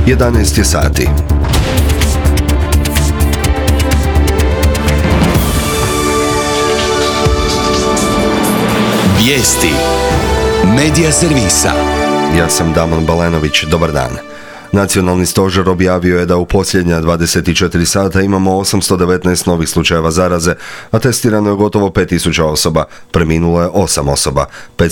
11 je sati. Vijesti Medija servisa. Ja sam Damon Balenović, dobar dan. Nacionalni stožer objavio je da u posljednja 24 sata imamo 819 novih slučajeva zaraze, a testirano je gotovo 5000 osoba, preminulo je 8 osoba.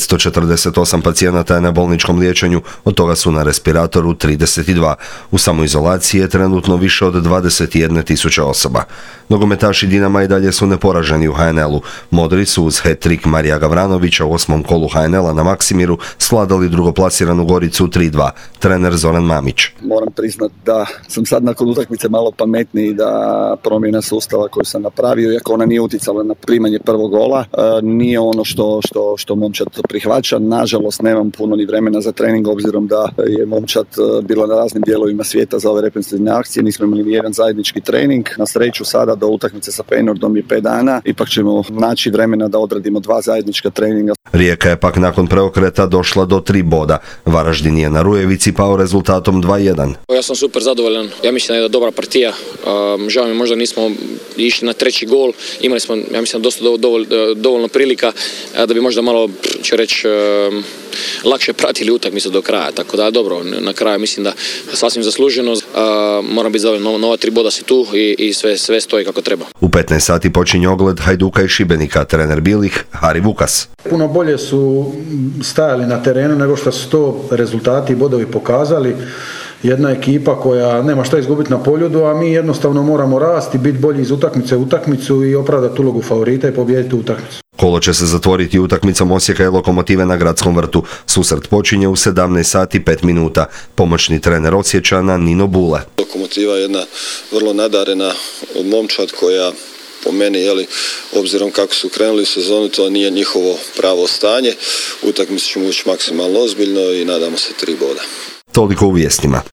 548 pacijenata je na bolničkom liječenju, od toga su na respiratoru 32. U samoizolaciji je trenutno više od 21.000 osoba. Nogometaši Dinama i dalje su neporaženi u HNL-u. Modri su uz hat-trick Marija Gavranovića u 8. kolu HNL-a na Maksimiru svladali drugoplasiranu Goricu 3:2. Trener Zoran Mamić. Moram priznati da sam sad nakon utakmice malo pametniji, da promjena sustava koju sam napravio, iako ona nije utjecala na primanje prvog gola, nije ono što momčad prihvaća. Nažalost, nemam puno ni vremena za trening, obzirom da je momčad bila na raznim dijelovima svijeta za ove reprezentativne akcije. Nismo imali ni jedan zajednički trening. Na sreću sada do utakmice sa Feyenoordom je 5 dana. Ipak ćemo naći vremena da odradimo 2 zajednička treninga. Rijeka je pak nakon preokreta došla do 3 boda. Varaždin je na Rujevici pao rezultatom 2:1. Ja sam super zadovoljan, ja mislim da je dobra partija, žao mi možda nismo išli na treći gol, imali smo, ja mislim, dosta dovoljno prilika da bi možda malo, ću reći, lakše pratili utakmicu do kraja, tako da dobro, na kraju mislim da sasvim zasluženo, moram biti zadovoljan, nova 3 boda si tu i sve stoji kako treba. U 15 sati počinje ogled Hajduka i Šibenika, trener Bilih Hari Vukas. Puno bolje su stajali na terenu nego što su to rezultati i bodovi pokazali. Jedna ekipa koja nema šta izgubiti na poljudu, a mi jednostavno moramo rasti, biti bolji iz utakmice u utakmicu i opravdati ulogu favorita i pobijediti utakmicu. Kolo će se zatvoriti utakmicom Osijeka i Lokomotive na Gradskom vrtu. Susret počinje u 17 sati 5 minuta. Pomoćni trener Osječana Nino Bule. Lokomotiva je jedna vrlo nadarena momčad koja, po meni, obzirom kako su krenuli u sezonu, to nije njihovo pravo stanje. Utakmicu ćemo ući maksimalno ozbiljno i nadamo se 3 boda. Toliko u vijestima.